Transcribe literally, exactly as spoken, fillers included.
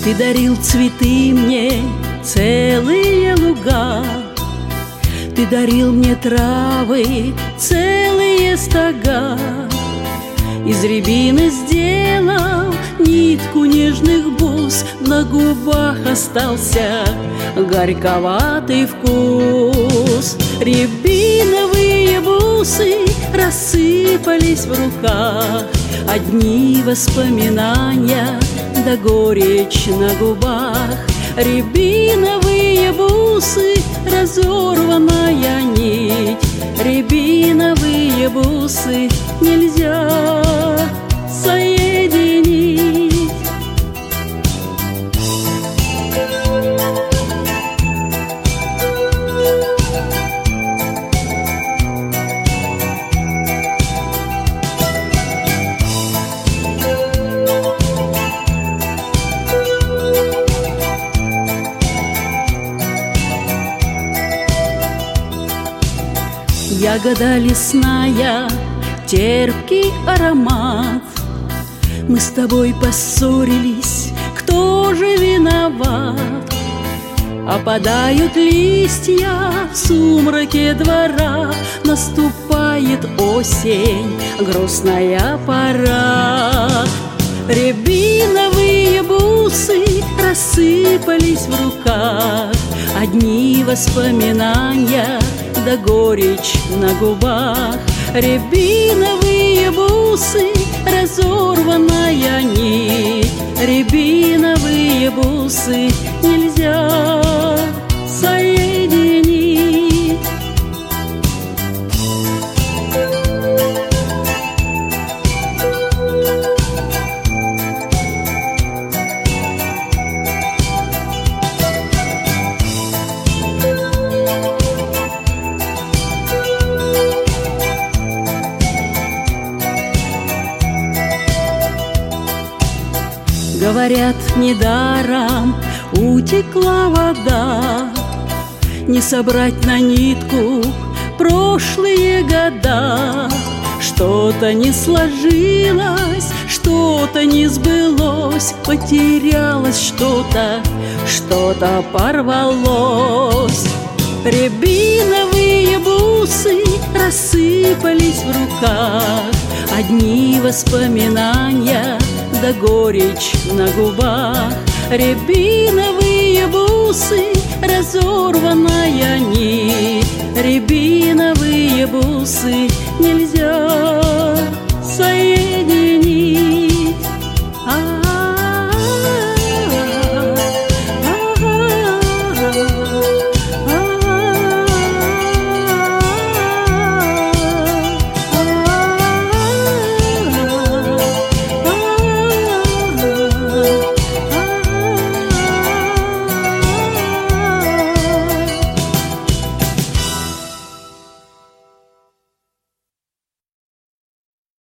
Ты дарил цветы мне, целые луга, ты дарил мне травы, целые стога. Из рябины сделал нитку нежных бус, на губах остался горьковатый вкус. Рябиновые бусы рассыпались в руках, одни воспоминания да горечь на губах. Рябиновые бусы, разорванная нить, рябиновые бусы нельзя соединить. Ягода лесная, терпкий аромат. Мы с тобой поссорились, кто же виноват? Опадают листья в сумраке двора, наступает осень, грустная пора. Рябиновые бусы рассыпались в руках, одни воспоминания да горечь на губах. Рябиновые бусы, разорванная нить, рябиновые бусы нельзя соединить. Говорят, недаром утекла вода, не собрать на нитку прошлые года. Что-то не сложилось, что-то не сбылось, потерялось что-то, что-то порвалось. Рябиновые бусы рассыпались в руках, одни воспоминания да горечь на губах. Рябиновые бусы, разорванная